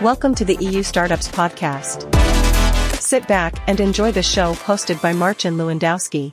Welcome to the EU Startups Podcast. Sit back and enjoy the show hosted by Marcin Lewandowski.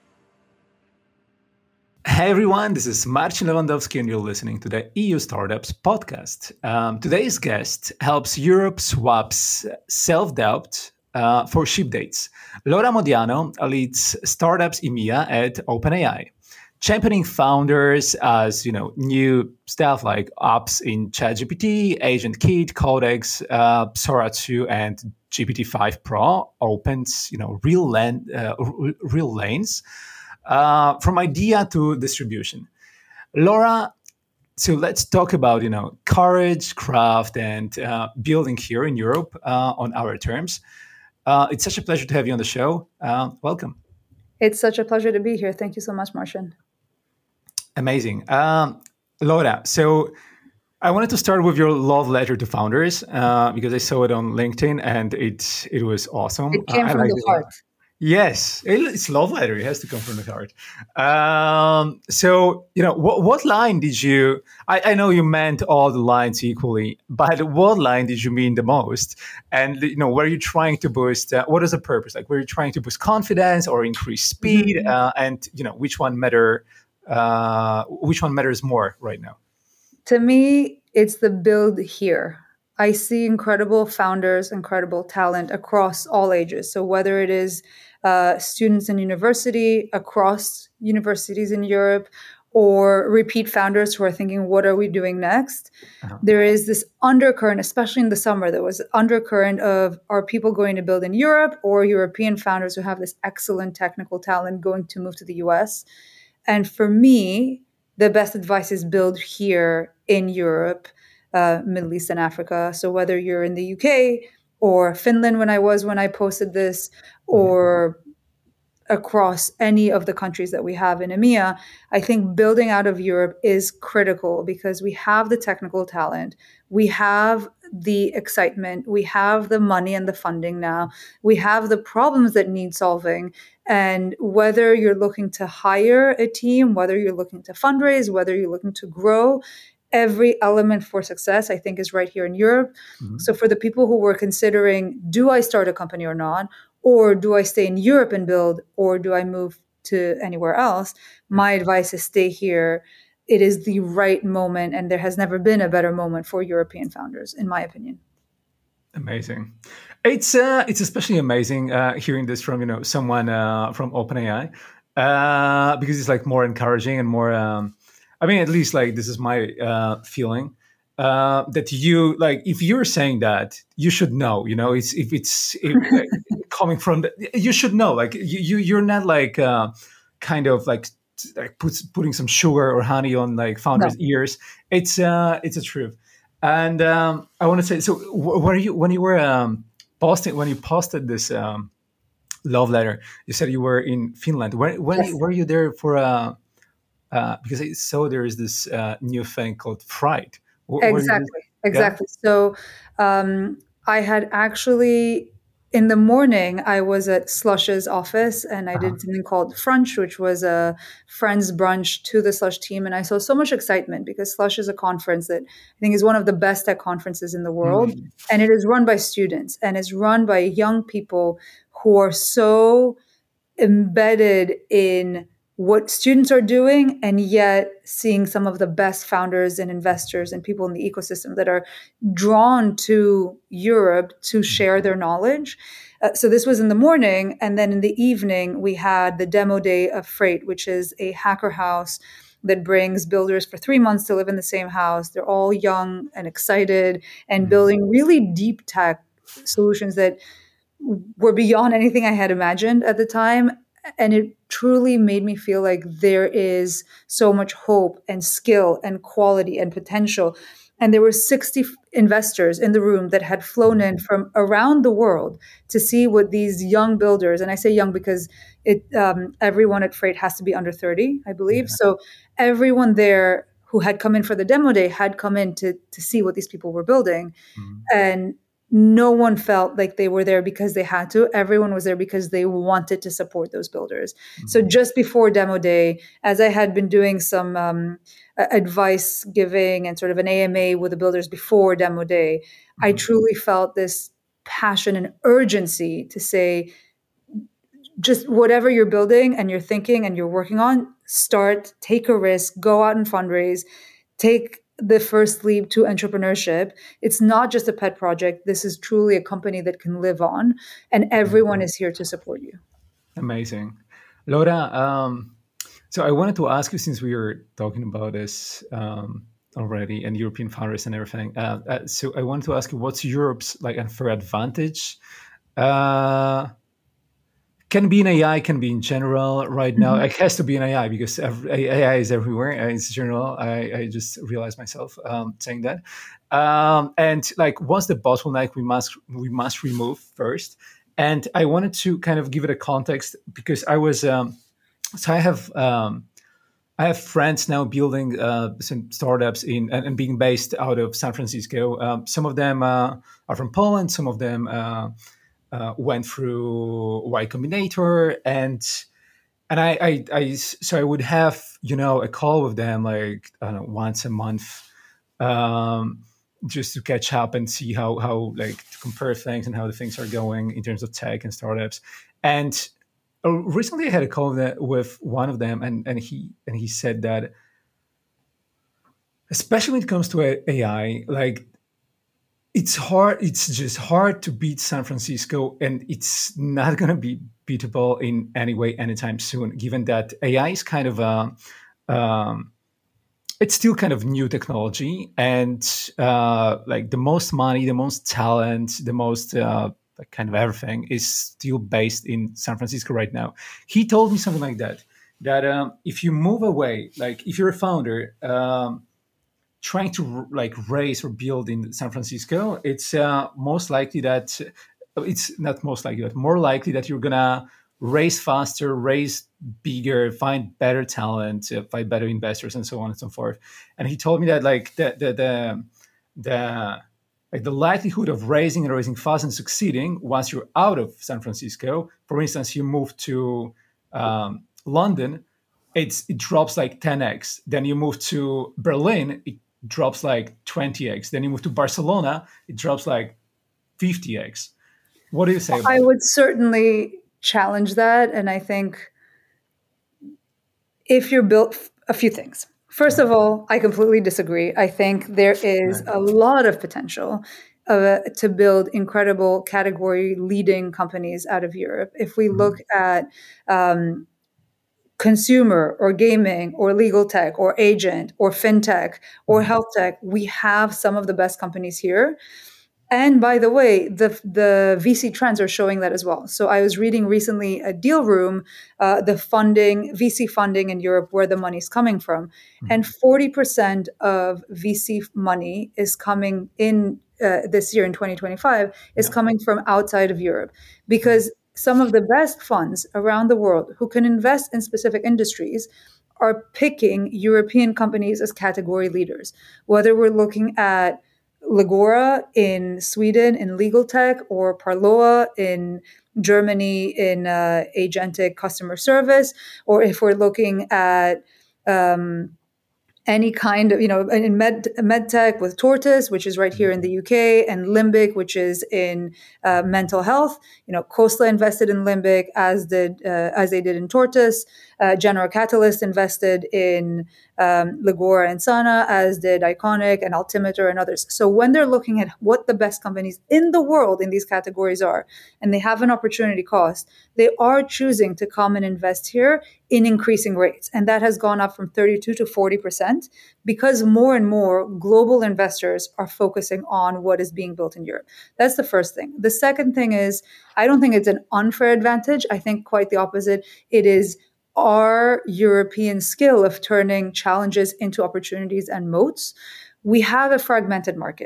Hey everyone, this is Marcin Lewandowski and you're listening to the EU Startups Podcast. Today's guest helps Europe swaps self-doubt for ship dates. Laura Modiano leads Startups EMEA at OpenAI, championing founders as new stuff like apps in ChatGPT, AgentKit, Codex, Sora 2, and GPT-5 Pro opens real lanes from idea to distribution. Laura, so let's talk about courage, craft, and building here in Europe on our terms. It's such a pleasure to have you on the show. Welcome. It's such a pleasure to be here. Thank you so much, Marcin. Amazing. Laura, so I wanted to start with your love letter to founders because I saw it on LinkedIn and it was awesome. It came from the heart. Yes, it's love letter. It has to come from the heart. So, what line did you, I know you meant all the lines equally, but what line did you mean the most? And, were you trying to boost, what is the purpose? Like, were you trying to boost confidence or increase speed? And, which one matters more right now? To me, it's the build here. I see incredible founders, incredible talent across all ages. So whether it is students in university, across universities in Europe, or repeat founders who are thinking, what are we doing next? There is this undercurrent, especially in the summer, there was undercurrent of, are people going to build in Europe, or European founders who have this excellent technical talent going to move to the US? And for me, the best advice is build here in Europe, Middle East and Africa. So whether you're in the UK or Finland when I posted this, or across any of the countries that we have in EMEA, I think building out of Europe is critical because we have the technical talent, we have the excitement, we have the money and the funding now, we have the problems that need solving. And whether you're looking to hire a team, whether you're looking to fundraise, whether you're looking to grow, every element for success, I think, is right here in Europe. So for the people who were considering, do I start a company or not? Or do I stay in Europe and build? Or do I move to anywhere else? My advice is stay here. It is the right moment. And there has never been a better moment for European founders, in my opinion. Amazing. It's especially amazing hearing this from, someone from OpenAI because it's like more encouraging and more, at least like this is my feeling. That you like, if you're saying that, you should know. It's coming from you should know. Like you're not like kind of like putting some sugar or honey on like founders' ears. It's a truth. And I want to say, so when you posted this love letter, you said you were in Finland. When were you there for? Because I saw there is this new thing called Fright. Exactly. So I had actually, in the morning, I was at Slush's office and I did something called Frunch, which was a friend's brunch to the Slush team. And I saw so much excitement because Slush is a conference that I think is one of the best tech conferences in the world. And it is run by students and it's run by young people who are so embedded in what students are doing, and yet seeing some of the best founders and investors and people in the ecosystem that are drawn to Europe to share their knowledge. So this was in the morning. And then in the evening, we had the demo day of Freight, which is a hacker house that brings builders for 3 months to live in the same house. They're all young and excited and building really deep tech solutions that were beyond anything I had imagined at the time. And it truly made me feel like there is so much hope and skill and quality and potential. And there were 60 investors in the room that had flown in from around the world to see what these young builders, and I say young because everyone at Freight has to be under 30, I believe. So everyone there who had come in for the demo day had come in to see what these people were building. And no one felt like they were there because they had to. Everyone was there because they wanted to support those builders. Mm-hmm. So just before demo day, as I had been doing some advice giving and sort of an AMA with the builders before demo day, mm-hmm. I truly felt this passion and urgency to say, just whatever you're building and you're thinking and you're working on, start, take a risk, go out and fundraise, take the first leap to entrepreneurship. It's not just a pet project. This is truly a company that can live on, and everyone is here to support you. Amazing. Laura, so I wanted to ask you, since we were talking about this already and European founders and everything, so I wanted to ask you, what's Europe's like unfair advantage? Can be in AI, can be in general right now. It has to be in AI because AI is everywhere. It's general. I just realized myself saying that. And like, what's the bottleneck we must remove first? And I wanted to kind of give it a context because I was so I have friends now building some startups and being based out of San Francisco. Some of them are from Poland. Some of them went through Y Combinator, and so I would have a call with them like I don't know, once a month, just to catch up and see how like to compare things and how the things are going in terms of tech and startups. And recently I had a call with one of them, and he said that especially when it comes to AI, like it's hard. It's just hard to beat San Francisco, and it's not going to be beatable in any way anytime soon, given that AI is kind of it's still kind of new technology, and like the most money, the most talent, the most like kind of everything is still based in San Francisco right now. He told me something like that if you move away, like if you're a founder trying to like raise or build in San Francisco, it's most likely that it's not most likely, but more likely that you're gonna raise faster, raise bigger, find better talent, find better investors, and so on and so forth. And he told me that like the likelihood of raising fast and succeeding once you're out of San Francisco, for instance, you move to London, it drops like 10x. Then you move to Berlin, it drops like 20x. Then you move to Barcelona, it drops like 50x. What do you say about I would certainly challenge that. And I think if you're built, a few things. First of all, I completely disagree. I think there is a lot of potential to build incredible category-leading companies out of Europe. If we look at consumer or gaming or legal tech or agent or fintech or health tech, we have some of the best companies here. And by the way, the VC trends are showing that as well. So I was reading recently a Deal Room, the VC funding in Europe, where the money's coming from. And 40% of VC money is coming in this year in 2025 is coming from outside of Europe, because some of the best funds around the world who can invest in specific industries are picking European companies as category leaders, whether we're looking at Legora in Sweden in legal tech, or Parloa in Germany in agentic customer service, or if we're looking at any kind of, in med tech with Tortoise, which is right here in the UK, and Limbic, which is in mental health. Khosla invested in Limbic as they did in Tortoise. General Catalyst invested in Legora and Sana, as did Iconic and Altimeter and others. So when they're looking at what the best companies in the world in these categories are, and they have an opportunity cost, they are choosing to come and invest here in increasing rates. And that has gone up from 32 to 40% because more and more global investors are focusing on what is being built in Europe. That's the first thing. The second thing is, I don't think it's an unfair advantage. I think quite the opposite. It is our European skill of turning challenges into opportunities and moats. We have a fragmented market.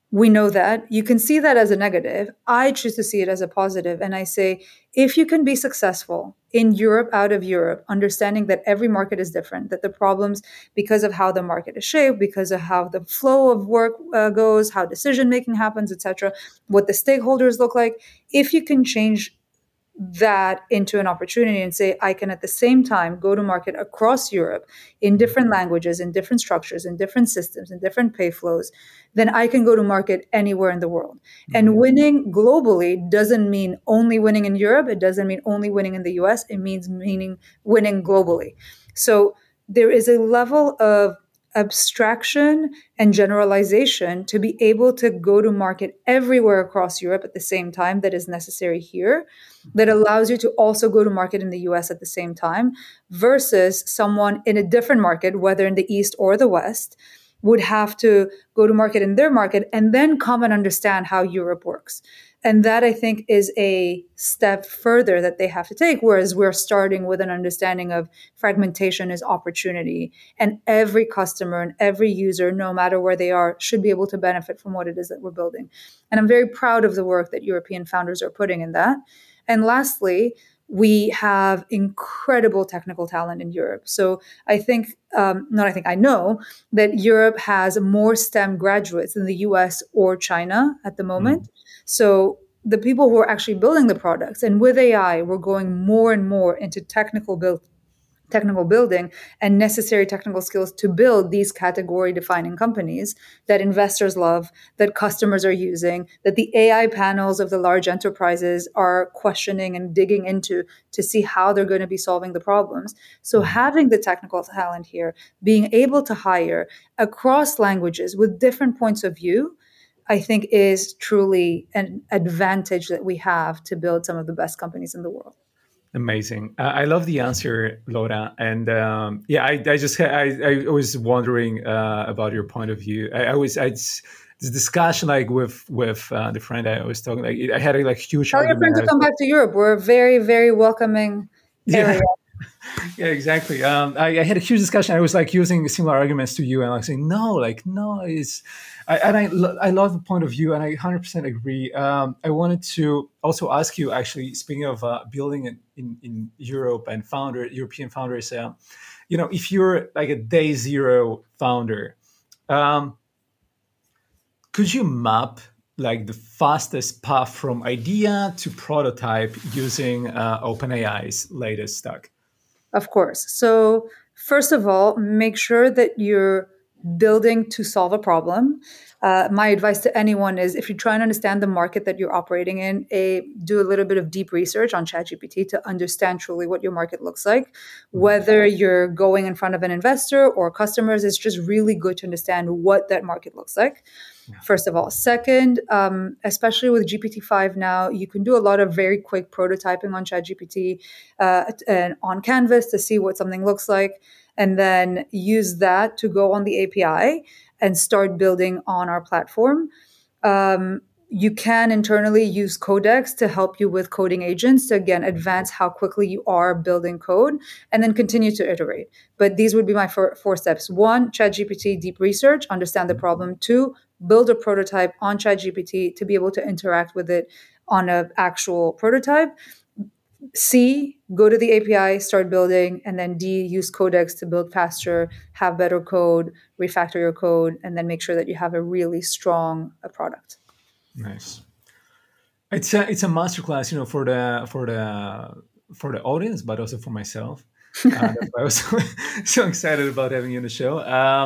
We know that. You can see that as a negative. I choose to see it as a positive. And I say, if you can be successful in Europe, out of Europe, understanding that every market is different, that the problems, because of how the market is shaped, because of how the flow of work goes, how decision making happens, etc., what the stakeholders look like, if you can change that into an opportunity and say, I can at the same time go to market across Europe in different languages, in different structures, in different systems, in different pay flows, then I can go to market anywhere in the world. And winning globally doesn't mean only winning in Europe. It doesn't mean only winning in the US. It means winning globally. So there is a level of abstraction and generalization to be able to go to market everywhere across Europe at the same time that is necessary here, that allows you to also go to market in the US at the same time, versus someone in a different market, whether in the East or the West, would have to go to market in their market and then come and understand how Europe works. And that, I think, is a step further that they have to take, whereas we're starting with an understanding of fragmentation is opportunity. And every customer and every user, no matter where they are, should be able to benefit from what it is that we're building. And I'm very proud of the work that European founders are putting in that. And lastly, we have incredible technical talent in Europe. So I know that Europe has more STEM graduates than the US or China at the moment. So the people who are actually building the products, and with AI, we're going more and more into technical building and necessary technical skills to build these category defining companies that investors love, that customers are using, that the AI panels of the large enterprises are questioning and digging into to see how they're going to be solving the problems. So having the technical talent here, being able to hire across languages with different points of view, I think is truly an advantage that we have to build some of the best companies in the world. Amazing. I love the answer, Laura. And I was wondering about your point of view. This discussion like with the friend I was talking, like I had a huge. Tell your friend to come back to Europe. We're a very, very welcoming area. Yeah, exactly. I had a huge discussion. I was using similar arguments to you, and saying no, it's. I love the point of view, and I 100% agree. I wanted to also ask you, actually, speaking of building in Europe and European founders, if you're like a day zero founder, could you map the fastest path from idea to prototype using OpenAI's latest stack? Of course. So first of all, make sure that you're building to solve a problem. My advice to anyone is, if you try and understand the market that you're operating in, do a little bit of deep research on ChatGPT to understand truly what your market looks like. Whether you're going in front of an investor or customers, it's just really good to understand what that market looks like. Yeah. First of all. Second, especially with GPT-5 now, you can do a lot of very quick prototyping on ChatGPT and on Canvas to see what something looks like, and then use that to go on the API and start building on our platform. You can internally use Codex to help you with coding agents to, again, advance how quickly you are building code, and then continue to iterate. But these would be my four steps. 1, ChatGPT deep research, understand the problem. 2, build a prototype on ChatGPT to be able to interact with it on an actual prototype. C, go to the API, start building. And then D, use Codex to build faster, have better code, refactor your code, and then make sure that you have a really strong product. Nice. It's a masterclass, for the audience, but also for myself. That's why I was so excited about having you on the show.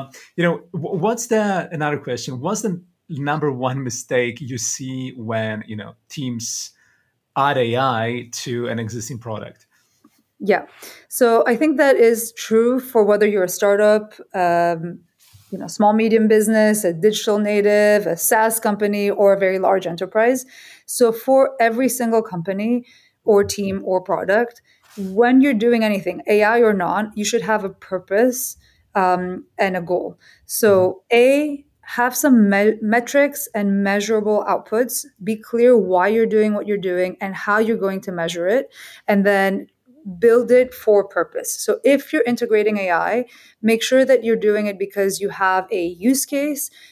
Another question? What's the number one mistake you see when teams add AI to an existing product? Yeah, so I think that is true for whether you're a startup, small, medium business, a digital native, a SaaS company, or a very large enterprise. So for every single company or team or product, when you're doing anything, AI or not, you should have a purpose and a goal. So have some metrics and measurable outputs. Be clear why you're doing what you're doing and how you're going to measure it. And then build it for purpose. So if you're integrating AI, make sure that you're doing it because you have a use case,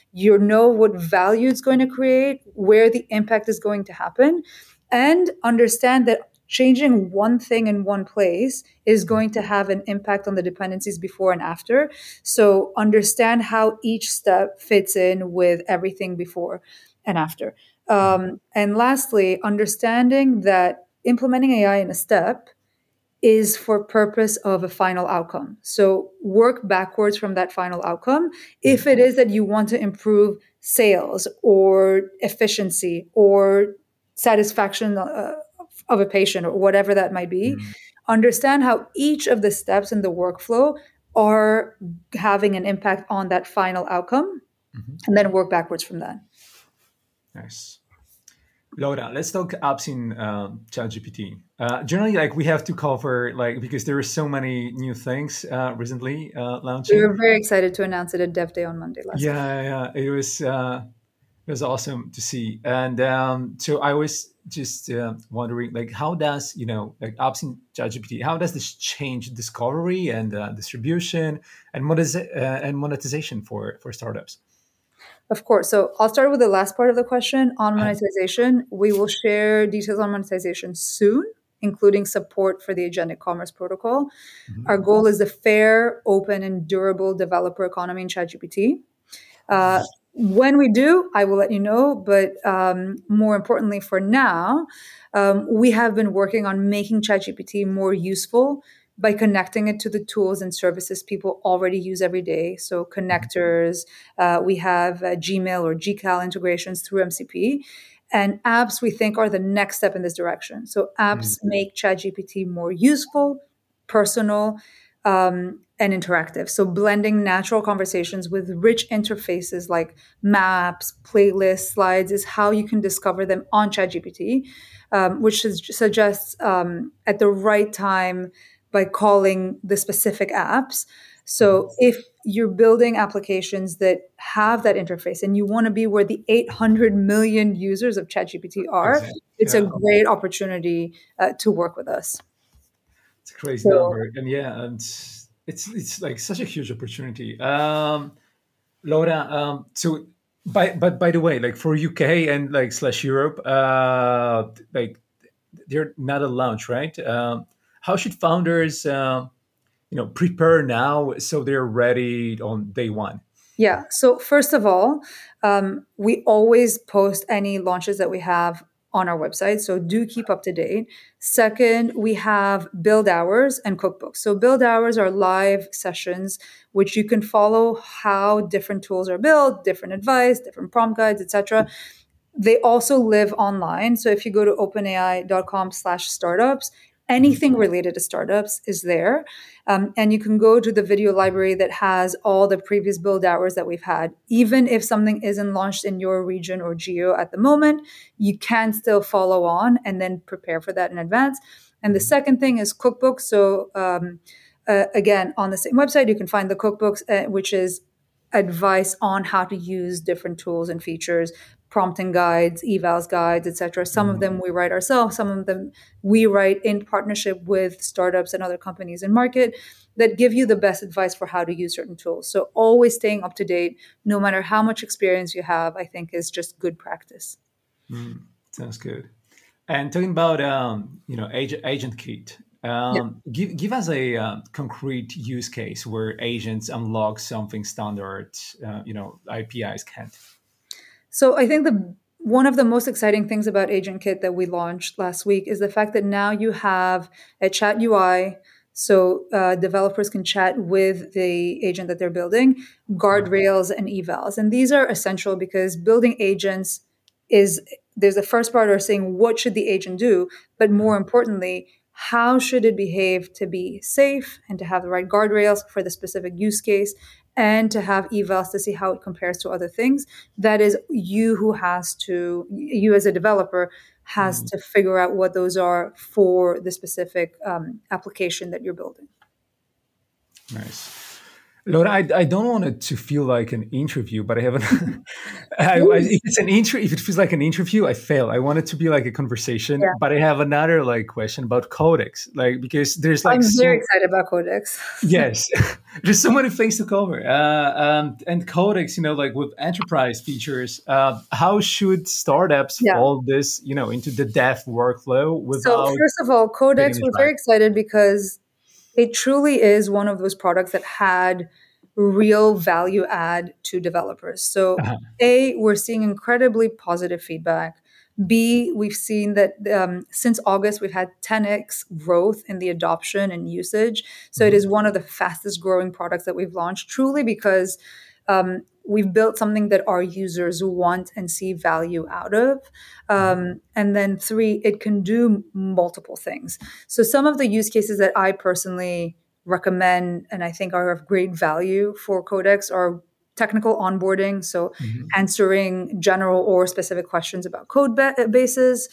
You know what value it's going to create, where the impact is going to happen, and understand that changing one thing in one place is going to have an impact on the dependencies before and after. So understand how each step fits in with everything before and after. And lastly, understanding that implementing AI in a step is for purpose of a final outcome. So work backwards from that final outcome. If it is that you want to improve sales or efficiency or satisfaction of a patient or whatever that might be, understand how each of the steps in the workflow are having an impact on that final outcome, and then work backwards from that. Nice. Laura, let's talk apps in ChatGPT. Generally, like we have to cover, like because there are so many new things recently launching. We were very excited to announce it at Dev Day on Monday last week. Yeah, it was awesome to see. And so I was just wondering, like, how does like apps in ChatGPT, how does this change discovery and distribution and monetization for startups? Of course. So I'll start with the last part of the question on monetization. We will share details on monetization soon, including support for the agentic commerce protocol. Our goal is a fair, open, and durable developer economy in ChatGPT. When we do, I will let you know. But more importantly, for now, we have been working on making ChatGPT more useful by connecting it to the tools and services people already use every day. So connectors, we have Gmail or GCal integrations through MCP. And apps, we think, are the next step in this direction. So apps make ChatGPT more useful, personal, and interactive. So blending natural conversations with rich interfaces like maps, playlists, slides is how you can discover them on ChatGPT, which suggests at the right time by calling the specific apps. So if you're building applications that have that interface and you want to be where the 800 million users of ChatGPT are, it's a great opportunity to work with us. It's a crazy number. And and it's like such a huge opportunity. Laura, so by the way, like for UK and like / Europe, like they're not a launch, right? How should founders prepare now so they're ready on day one? Yeah. So first of all, we always post any launches that we have on our website. So do keep up to date. Second, we have build hours and cookbooks. So build hours are live sessions, which you can follow how different tools are built, different advice, different prompt guides, etc. They also live online. So if you go to openai.com/startups, anything related to startups is there. And you can go to the video library that has all the previous build hours that we've had. Even if something isn't launched in your region or geo at the moment, you can still follow on and then prepare for that in advance. And the second thing is cookbooks. So again, on the same website, you can find the cookbooks, which is advice on how to use different tools and features, prompting guides, evals guides, etc. Some of them we write ourselves, some of them we write in partnership with startups and other companies in market that give you the best advice for how to use certain tools. So always staying up to date, no matter how much experience you have, I think is just good practice. Sounds good. And talking about Agent Kit, give us a concrete use case where agents unlock something standard, APIs can't. So I think one of the most exciting things about Agent Kit that we launched last week is the fact that now you have a chat UI, so developers can chat with the agent that they're building, guardrails and evals. And these are essential because building agents there's the first part of saying what should the agent do, but more importantly, how should it behave to be safe and to have the right guardrails for the specific use case and to have evals to see how it compares to other things. That is you as a developer has to figure out what those are for the specific application that you're building. Nice. Laura, I don't want it to feel like an interview, but I haven't. If it's an if it feels like an interview, I fail. I want it to be like a conversation. Yeah. But I have another like question about Codex, like because there's like I'm very excited about Codex. yes, there's so many things to cover. And Codex, like with enterprise features, how should startups Yeah. fold this, into the dev workflow So without first of all, Codex, getting we're it very right? excited because it truly is one of those products that had real value add to developers. So Uh-huh. A, we're seeing incredibly positive feedback. B, we've seen that since August, we've had 10x growth in the adoption and usage. So it Mhm. is one of the fastest growing products that we've launched, truly because we've built something that our users want and see value out of. And then three, it can do multiple things. So some of the use cases that I personally recommend and I think are of great value for Codex are technical onboarding, so Mhm. answering general or specific questions about code bases,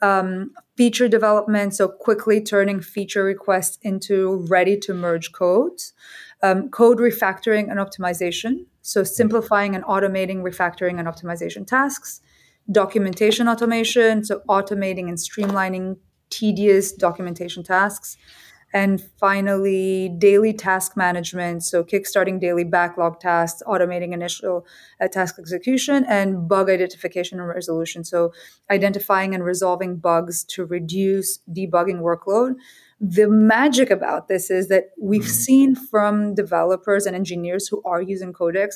feature development, so quickly turning feature requests into ready to merge codes, code refactoring and optimization, so simplifying and automating refactoring and optimization tasks, documentation automation, so automating and streamlining tedious documentation tasks, and finally, daily task management. So, kickstarting daily backlog tasks, automating initial task execution, and bug identification and resolution. So, identifying and resolving bugs to reduce debugging workload. The magic about this is that we've Mhm. seen from developers and engineers who are using Codex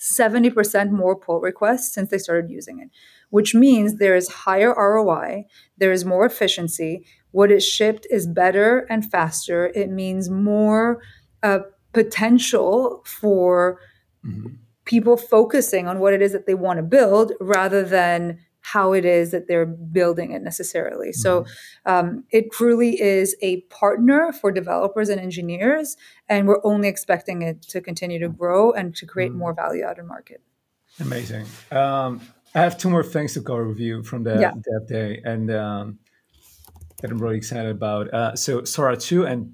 70% more pull requests since they started using it, which means there is higher ROI, there is more efficiency, what is shipped is better and faster. It means more potential for Mhm. people focusing on what it is that they want to build rather than how it is that they're building it necessarily. So Mhm. it truly is a partner for developers and engineers, and we're only expecting it to continue to grow and to create more Mhm. value out of market. Amazing. I have two more things to cover with you from the Yeah. Dev Day, and that I'm really excited about. So Sora 2 and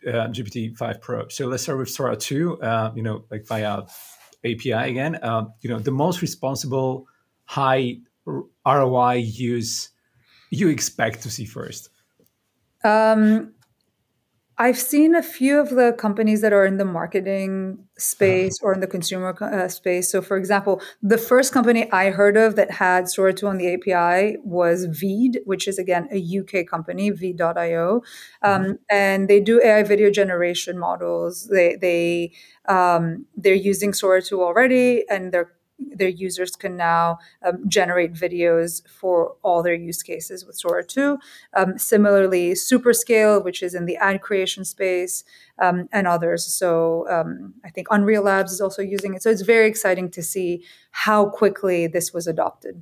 GPT-5 Pro. So let's start with Sora 2. Like via API again. The most responsible, high ROI use you expect to see first. Um, I've seen a few of the companies that are in the marketing Uh, space or in the consumer space. So, for example, the first company I heard of that had Sora 2 on the API was Veed, which is again a UK company, Veed.io, mhm. and they do AI video generation models. They're using Sora 2 already, and their users can now generate videos for all their use cases with Sora 2. Similarly, Superscale, which is in the ad creation space, and others. So I think Unreal Labs is also using it. So it's very exciting to see how quickly this was adopted.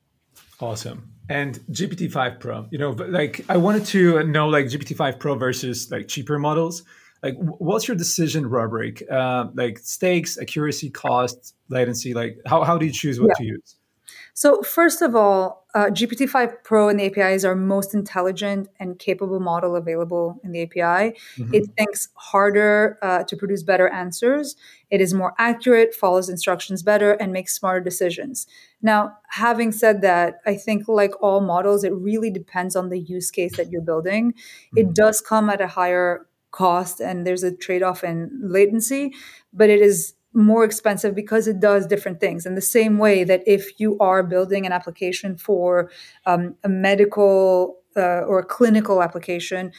Awesome. And GPT-5 Pro, like I wanted to know like GPT-5 Pro versus like cheaper models. Like, what's your decision rubric? Like stakes, accuracy, cost, latency. Like, how do you choose what to use? So first of all, GPT-5 Pro and the API is our most intelligent and capable model available in the API. It Mhm. thinks harder to produce better answers. It is more accurate, follows instructions better, and makes smarter decisions. Now, having said that, I think like all models, it really depends on the use case that you're building. It Mhm. does come at a higher cost, and there's a trade-off in latency, but it is more expensive because it does different things. In the same way that if you are building an application for a medical or a clinical application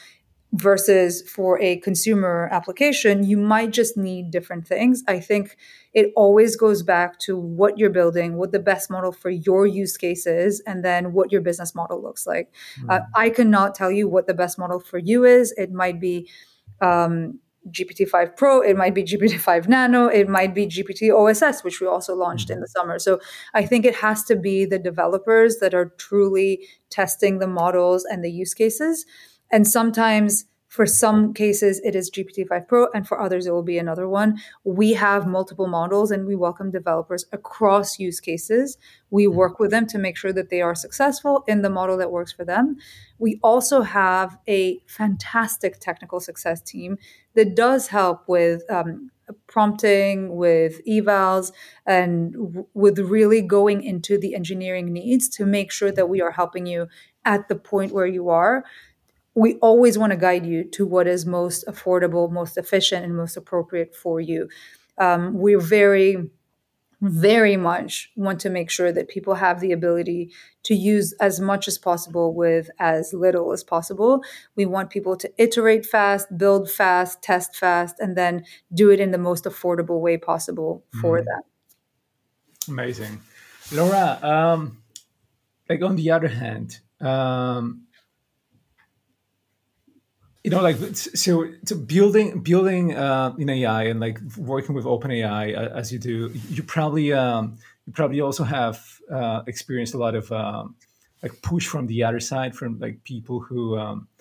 versus for a consumer application, you might just need different things. I think it always goes back to what you're building, what the best model for your use case is, and then what your business model looks like. Mhm. I cannot tell you what the best model for you is. It might be um, GPT-5 Pro, it might be GPT-5 Nano, it might be GPT OSS, which we also launched in the Mhm. summer. So I think it has to be the developers that are truly testing the models and the use cases. And sometimes for some cases, it is GPT-5 Pro, and for others, it will be another one. We have multiple models and we welcome developers across use cases. We Mhm. work with them to make sure that they are successful in the model that works for them. We also have a fantastic technical success team that does help with prompting, with evals, and with really going into the engineering needs to make sure that we are helping you at the point where you are. We always want to guide you to what is most affordable, most efficient, and most appropriate for you. We're very much want to make sure that people have the ability to use as much as possible with as little as possible. We want people to iterate fast, build fast, test fast, and then do it in the most affordable way possible for them. Amazing. Laura, like on the other hand, like so building in AI and like working with OpenAI as you do, you probably also have experienced a lot of like push from the other side, from like people who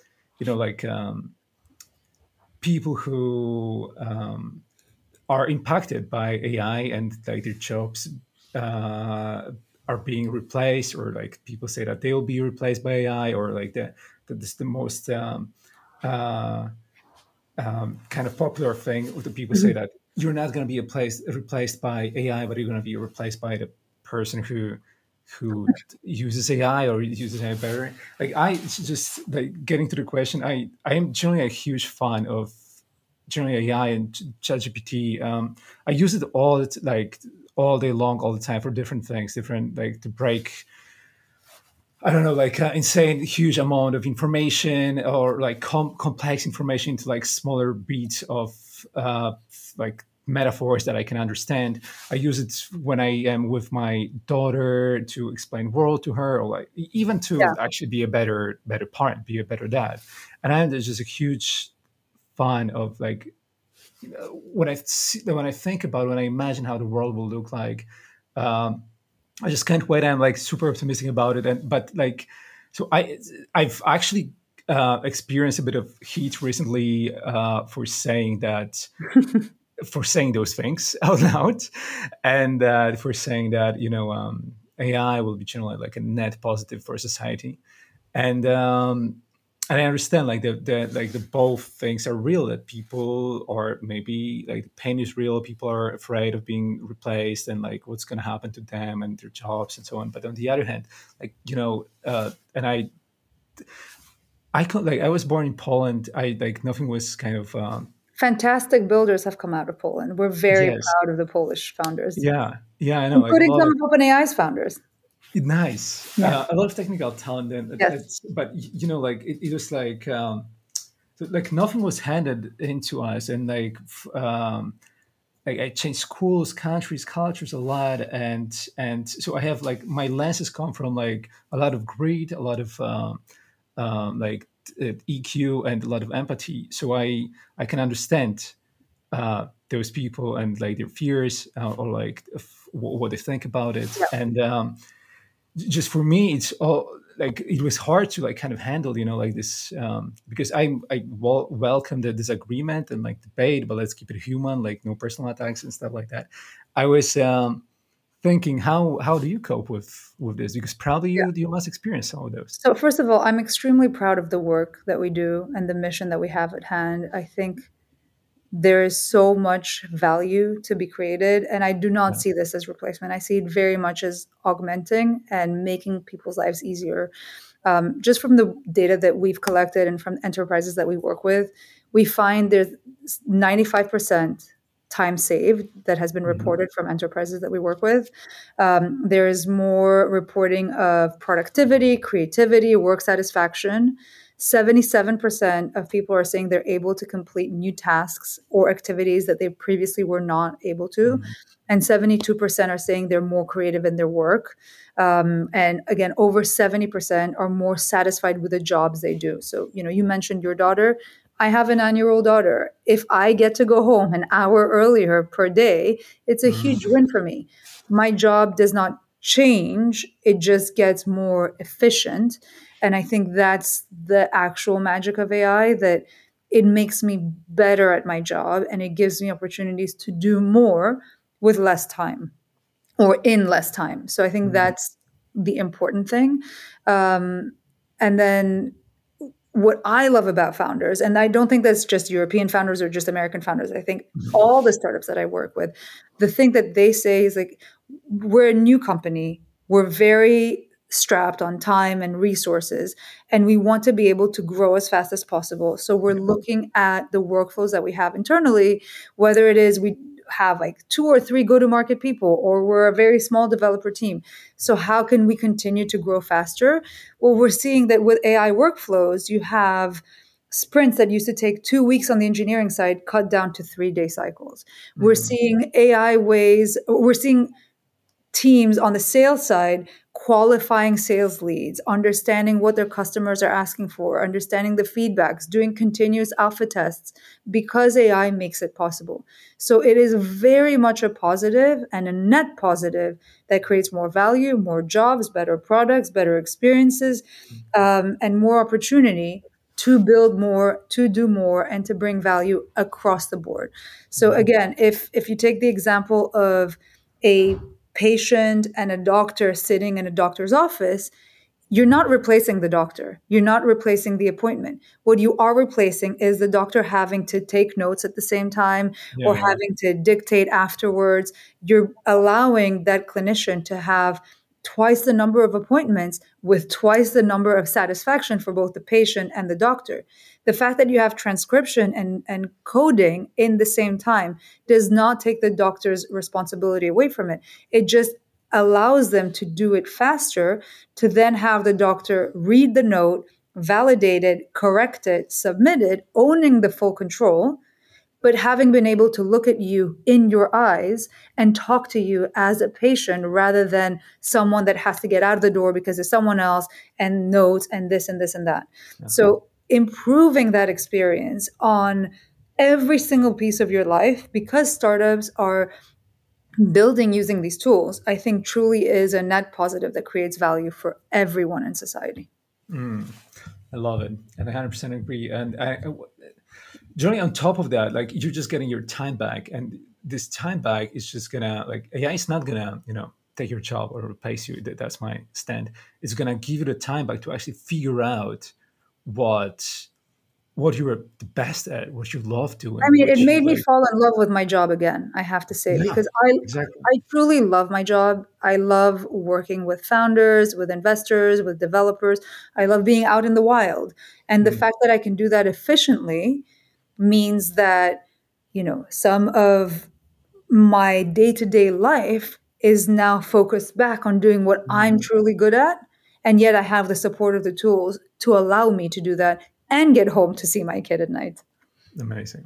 people who are impacted by AI and like their jobs are being replaced, or like people say that they'll be replaced by AI, or like that is the most kind of popular thing. The people say that you're not going to be replaced by AI, but you're going to be replaced by the person who uses AI or uses AI better. Like I just like getting to the question. I am generally a huge fan of generally AI and ChatGPT. I use it all day long, all the time for different things, different like to break. I don't know, like insane, huge amount of information, or like complex information into like smaller beats of like metaphors that I can understand. I use it when I am with my daughter to explain world to her, or like even to actually be a better parent, be a better dad. And I am just a huge fan of like when I think about when I imagine how the world will look like. I just can't wait. I'm like super optimistic about it. But like, so I've actually experienced a bit of heat recently for saying that, for saying those things out loud, and for saying that AI will be generally like a net positive for society, and I understand like the both things are real, that people, or maybe like the pain is real, people are afraid of being replaced and like what's going to happen to them and their jobs and so on. But on the other hand, like and I was born in Poland. I like nothing was kind of fantastic builders have come out of Poland. We're very yes, proud of the Polish founders. yeah, I know, including some of OpenAI's founders. Nice. Yeah. A lot of technical talent, and Yes. but like it was like nothing was handed into us, and like I changed schools, countries, cultures a lot, and so I have like my lenses come from like a lot of greed, a lot of EQ, and a lot of empathy. So I can understand those people and like their fears, or like what they think about it, and just for me, it's all like it was hard to like kind of handle, like this, because I welcome the disagreement and like debate, but let's keep it human, like no personal attacks and stuff like that. I was thinking, how do you cope with this? Because probably you must experience some of those. So first of all, I'm extremely proud of the work that we do and the mission that we have at hand. I think there is so much value to be created, and I do not see this as replacement. I see it very much as augmenting and making people's lives easier. Just from the data that we've collected and from enterprises that we work with, we find there's 95% time saved that has been reported from enterprises that we work with. There is more reporting of productivity, creativity, work satisfaction. 77% of people are saying they're able to complete new tasks or activities that they previously were not able to. And 72% are saying they're more creative in their work. And again, over 70% are more satisfied with the jobs they do. So, you mentioned your daughter. I have a 9-year-old daughter. If I get to go home an hour earlier per day, it's a huge win for me. My job does not change. It just gets more efficient. And I think that's the actual magic of AI, that it makes me better at my job and it gives me opportunities to do more with less time, or in less time. So I think that's the important thing. And then what I love about founders, and I don't think that's just European founders or just American founders. I think all the startups that I work with, the thing that they say is like, we're a new company. We're very strapped on time and resources, and we want to be able to grow as fast as possible. So we're looking at the workflows that we have internally, whether it is we have like 2 or 3 go-to-market people, or we're a very small developer team. So how can we continue to grow faster? Well, we're seeing that with AI workflows, you have sprints that used to take 2 weeks on the engineering side cut down to 3-day cycles. We're seeing AI ways, we're seeing teams on the sales side qualifying sales leads, understanding what their customers are asking for, understanding the feedbacks, doing continuous alpha tests, because AI makes it possible. So it is very much a positive and a net positive that creates more value, more jobs, better products, better experiences, and more opportunity to build more, to do more, and to bring value across the board. So again, if you take the example of a patient and a doctor sitting in a doctor's office, you're not replacing the doctor. You're not replacing the appointment. What you are replacing is the doctor having to take notes at the same time or having to dictate afterwards. You're allowing that clinician to have twice the number of appointments with twice the number of satisfaction for both the patient and the doctor. The fact that you have transcription and coding in the same time does not take the doctor's responsibility away from it. It just allows them to do it faster, to then have the doctor read the note, validate it, correct it, submit it, owning the full control, but having been able to look at you in your eyes and talk to you as a patient rather than someone that has to get out of the door because there's someone else and notes and this and this and that. So improving that experience on every single piece of your life, because startups are building using these tools, I think truly is a net positive that creates value for everyone in society. I love it. And I 100% agree. And generally on top of that, like you're just getting your time back, and this time back is just gonna, like, AI is not gonna, take your job or replace you. That's my stand. It's gonna give you the time back to actually figure out what you were the best at, what you love doing. I mean, it made me fall in love with my job again, I have to say, because I truly love my job. I love working with founders, with investors, with developers. I love being out in the wild. And the fact that I can do that efficiently means that, some of my day-to-day life is now focused back on doing what I'm truly good at. And yet I have the support of the tools to allow me to do that and get home to see my kid at night. Amazing.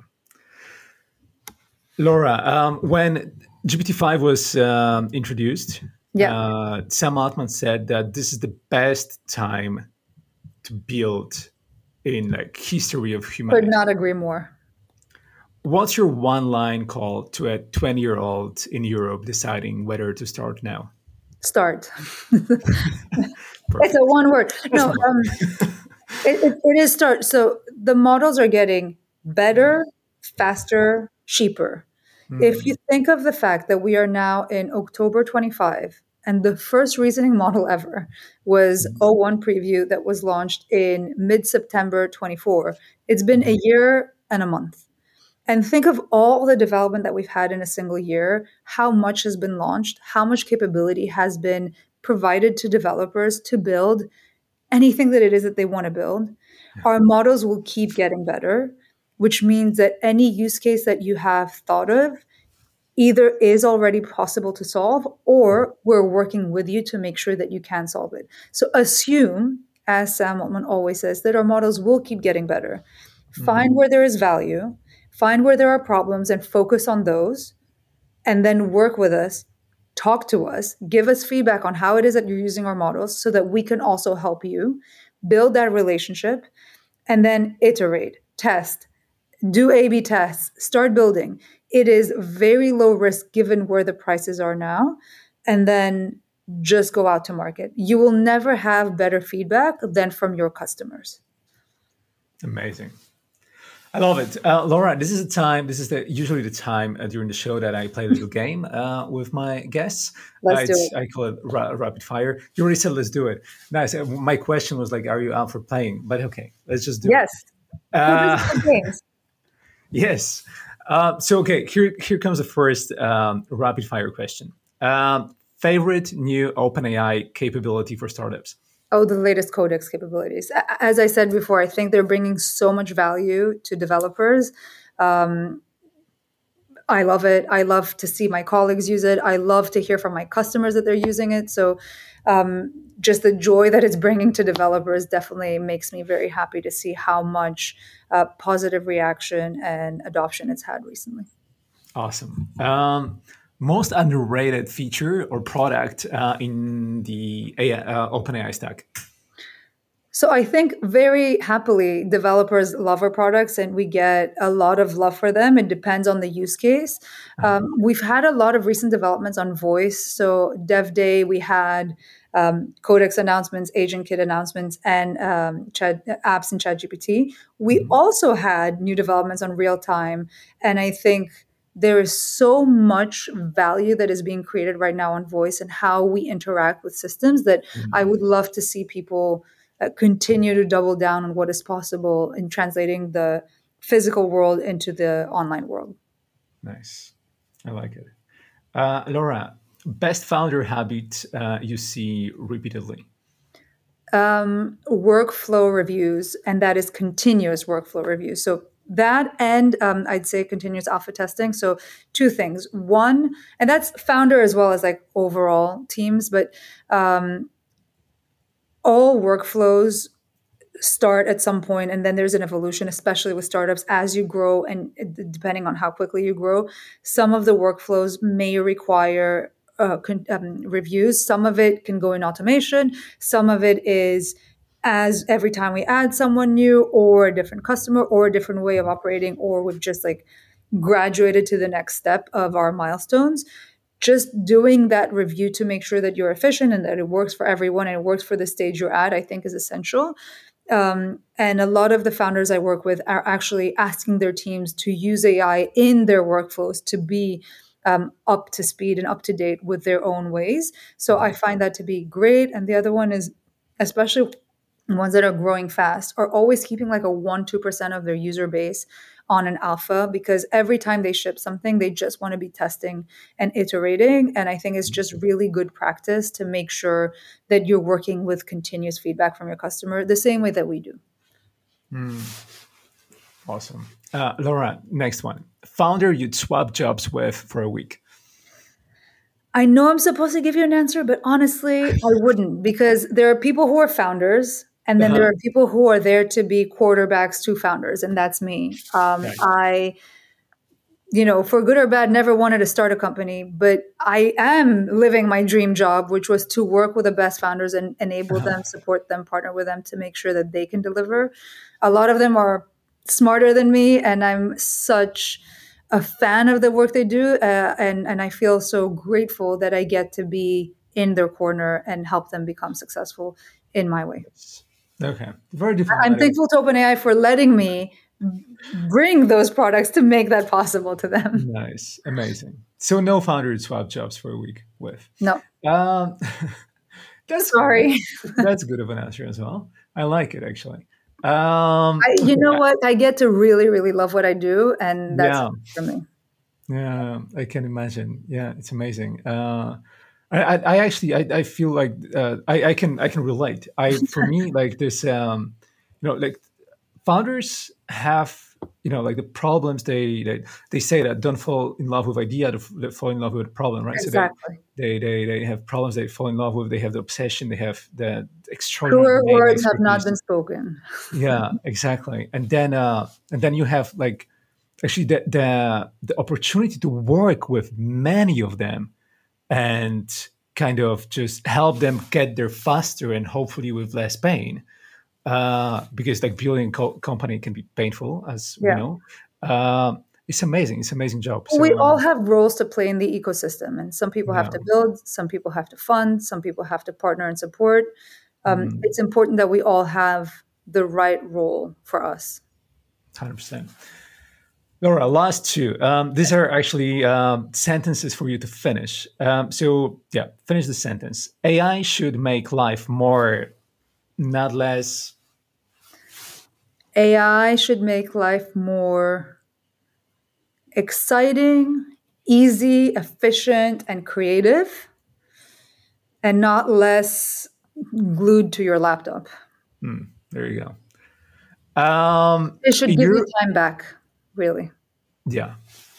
Laura, when GPT-5 was introduced, Sam Altman said that this is the best time to build in history of humanity. Could not agree more. What's your one-line call to a 20-year-old in Europe deciding whether to start now? Start. It's a one word. No, it is start. So the models are getting better, faster, cheaper. If you think of the fact that we are now in October 25, and the first reasoning model ever was O1 Preview that was launched in mid-September 24. It's been a year and a month. And think of all the development that we've had in a single year, how much has been launched, how much capability has been provided to developers to build anything that it is that they want to build. Our models will keep getting better, which means that any use case that you have thought of either is already possible to solve, or we're working with you to make sure that you can solve it. So assume, as Sam Altman always says, that our models will keep getting better. Find where there is value, find where there are problems and focus on those, and then work with us, talk to us, give us feedback on how it is that you're using our models so that we can also help you build that relationship, and then iterate, test, do A/B tests, start building. It is very low risk given where the prices are now, and then just go out to market. You will never have better feedback than from your customers. Amazing. I love it, Laura. This is the time. This is usually the time during the show that I play a little game with my guests. Let's do I call it rapid fire. You already said let's do it. Nice. My question was like, are you out for playing? But okay, let's just do Yes. it. Who doesn't play games? Yes. So okay, here comes the first rapid fire question. Favorite new OpenAI capability for startups? Oh, the latest Codex capabilities. As I said before, I think they're bringing so much value to developers. I love it. I love to see my colleagues use it. I love to hear from my customers that they're using it. So just the joy that it's bringing to developers definitely makes me very happy to see how much positive reaction and adoption it's had recently. Awesome. Most underrated feature or product in the OpenAI stack? So I think very happily developers love our products and we get a lot of love for them. It depends on the use case. We've had a lot of recent developments on voice. So Dev Day, we had Codex announcements, Agent Kit announcements, and apps in ChatGPT. We also had new developments on real time. And I think there is so much value that is being created right now on voice and how we interact with systems that I would love to see people continue to double down on what is possible in translating the physical world into the online world. Nice. I like it. Laura, best founder habit you see repeatedly? Workflow reviews, and that is continuous workflow reviews. So that and I'd say continuous alpha testing. So two things. One, and that's founder as well as like overall teams, but all workflows start at some point and then there's an evolution, especially with startups as you grow and depending on how quickly you grow. Some of the workflows may require reviews. Some of it can go in automation. Some of it is as every time we add someone new or a different customer or a different way of operating, or we've just like graduated to the next step of our milestones. Just doing that review to make sure that you're efficient and that it works for everyone and it works for the stage you're at, I think is essential. And a lot of the founders I work with are actually asking their teams to use AI in their workflows to be up to speed and up to date with their own ways. So I find that to be great. And the other one is, especially ones that are growing fast, are always keeping like a 1-2% of their user base on an alpha, because every time they ship something, they just want to be testing and iterating. And I think it's just really good practice to make sure that you're working with continuous feedback from your customer the same way that we do. Awesome. Laura, next one. Founder you'd swap jobs with for a week? I know I'm supposed to give you an answer, but honestly, I wouldn't, because there are people who are founders and then there are people who are there to be quarterbacks to founders, and that's me. I, for good or bad, never wanted to start a company, but I am living my dream job, which was to work with the best founders and enable them, support them, partner with them to make sure that they can deliver. A lot of them are smarter than me, and I'm such a fan of the work they do, and I feel so grateful that I get to be in their corner and help them become successful in my way. Okay, very different. I'm thankful to OpenAI for letting me bring those products to make that possible to them. Nice, amazing. So no founder swap jobs for a week with? No. That's sorry. That's good of an answer as well. I like it actually. You know what? I get to really, really love what I do, and that's for me. Yeah, I can imagine. Yeah, it's amazing. I actually I feel like I can relate. For me, like this, like founders have like the problems they say that don't fall in love with idea, they fall in love with a problem, right? Exactly. So they have problems they fall in love with. They have the obsession. They have the extraordinary Truer words have not been spoken. Yeah, exactly. And then you have like actually the opportunity to work with many of them and kind of just help them get there faster and hopefully with less pain. Because like building a company can be painful, as we know. It's amazing. It's an amazing job. So, we all have roles to play in the ecosystem, and some people have to build, some people have to fund, some people have to partner and support. It's important that we all have the right role for us. 100%. Laura, last two. These are actually sentences for you to finish. So, yeah, finish the sentence. AI should make life more, not less. AI should make life more exciting, easy, efficient, and creative, and not less glued to your laptop. There you go. It should give you time back, really. Yeah.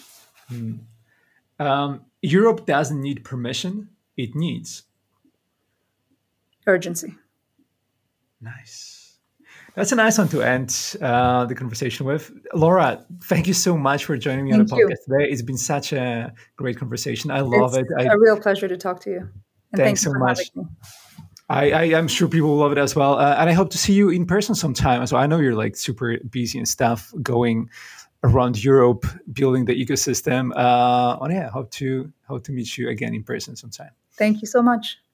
Europe doesn't need permission. It needs Urgency. Nice. That's a nice one to end the conversation with. Laura, thank you so much for joining me on the podcast today. It's been such a great conversation. I love it. It's a real pleasure to talk to you. And thanks so much. I'm sure people will love it as well. And I hope to see you in person sometime. So I know you're like super busy and stuff going around Europe, building the ecosystem. Hope to meet you again in person sometime. Thank you so much.